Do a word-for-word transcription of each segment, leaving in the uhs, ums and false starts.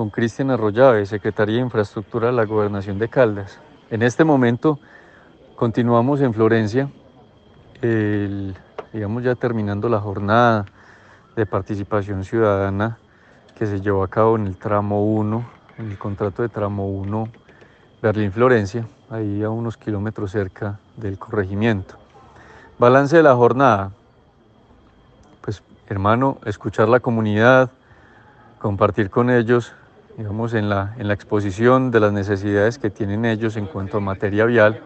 con Cristian Arroyave, Secretaría de Infraestructura de la Gobernación de Caldas. En este momento continuamos en Florencia, el, digamos ya terminando la jornada de participación ciudadana que se llevó a cabo en el tramo uno, en el contrato de tramo uno Berlín-Florencia, ahí a unos kilómetros cerca del corregimiento. Balance de la jornada, pues hermano, escuchar la comunidad, compartir con ellos, digamos, en la, en la exposición de las necesidades que tienen ellos en cuanto a materia vial.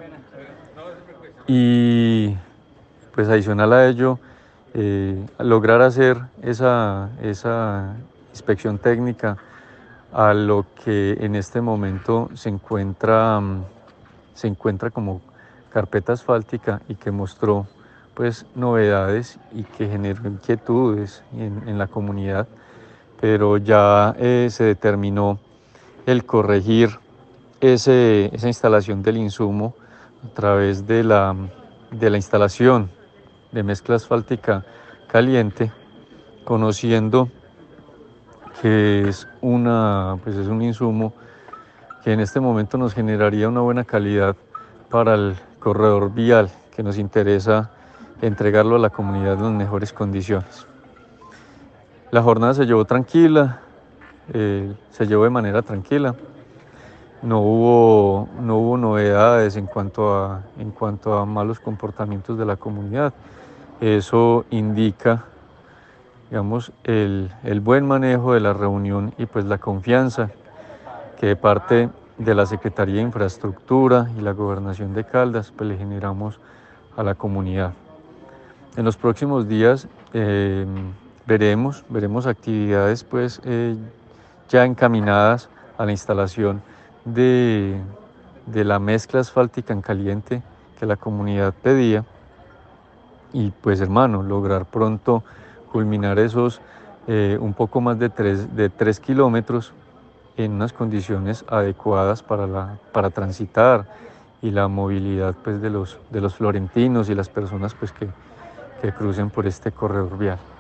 Y pues adicional a ello, eh, lograr hacer esa, esa inspección técnica a lo que en este momento se encuentra, se encuentra como carpeta asfáltica y que mostró pues novedades y que generó inquietudes en, en la comunidad, pero ya eh, se determinó el corregir ese, esa instalación del insumo a través de la, de la instalación de mezcla asfáltica caliente, conociendo que es, una, pues es un insumo que en este momento nos generaría una buena calidad para el corredor vial, que nos interesa entregarlo a la comunidad en las mejores condiciones. La jornada se llevó tranquila, eh, se llevó de manera tranquila. No hubo, no hubo novedades en cuanto, a, en cuanto a malos comportamientos de la comunidad. Eso indica, digamos, el, el buen manejo de la reunión y pues la confianza que de parte de la Secretaría de Infraestructura y la Gobernación de Caldas pues le generamos a la comunidad. En los próximos días eh, veremos, veremos actividades pues eh, ya encaminadas a la instalación de, de la mezcla asfáltica en caliente que la comunidad pedía y pues hermano, lograr pronto culminar esos eh, un poco más de tres, de tres kilómetros en unas condiciones adecuadas para, la, para transitar y la movilidad pues, de, los, de los florentinos y las personas pues, que, que crucen por este corredor vial.